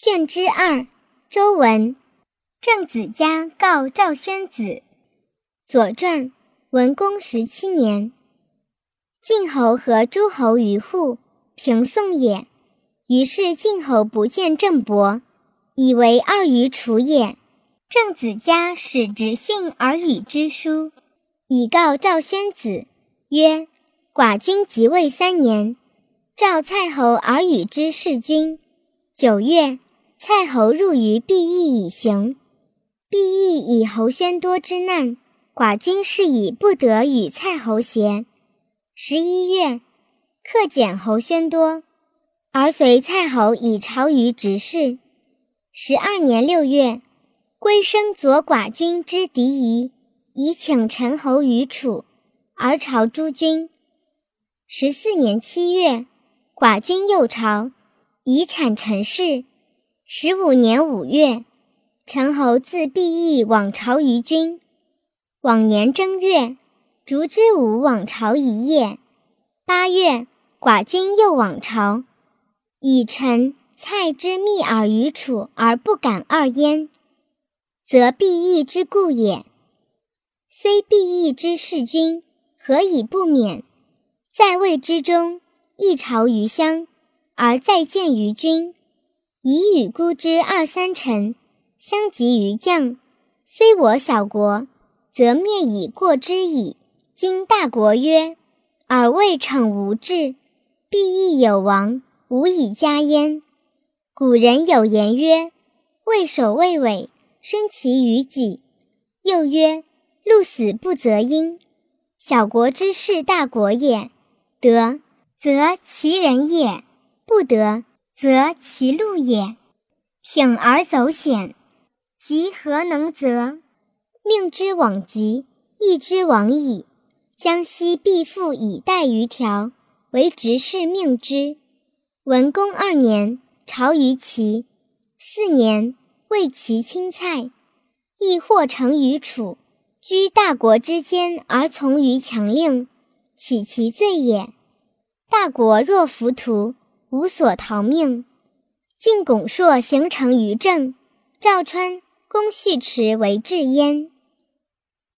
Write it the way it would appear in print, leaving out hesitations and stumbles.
卷之2，周文。郑子嘉告赵宣子。左传，文公17年。晋侯和诸侯于户，平宋也。于是晋侯不见郑伯，以为二余处也。郑子嘉使直训而与之书，以告赵宣子，曰：寡君即位3年，召蔡侯而与之弑君。9月，蔡侯入于毕邑以行。毕邑以侯宣多之难，寡君是以不得与蔡侯协。11月，克减侯宣多，而随蔡侯以朝于执事。12年6月，归生左寡君之敌夷，以请陈侯于楚，而朝诸君。14年7月，寡君又朝，以产陈氏。15年5月，陈侯自毕邑往朝于君。往年正月，烛之武往朝一夜。8月，寡君又往朝，以陈、蔡之密耳于楚而不敢二焉，则毕邑之故也。虽毕邑之弑君，何以不免？在位之中，一朝于乡，而再见于君，以与孤之2、3臣，相及于将，虽我小国，则灭以过之矣。今大国曰：尔未逞无志，毕邑有亡，无以加焉。古人有言曰：畏首畏尾，生其于己。又曰：鹿死不择缨。小国之事大国也，得，则其人也；不得，则其路也。鋌而走险，即何能则？命之往极，义之往矣。江西必复以待于条，为执事命之。文公2年，朝于齐。4年，为齐侵蔡，亦或成于楚，居大国之间而从于强令，岂其罪也？大国若浮屠，无所逃命。晋巩硕行成于郑，赵川、公续迟为至焉。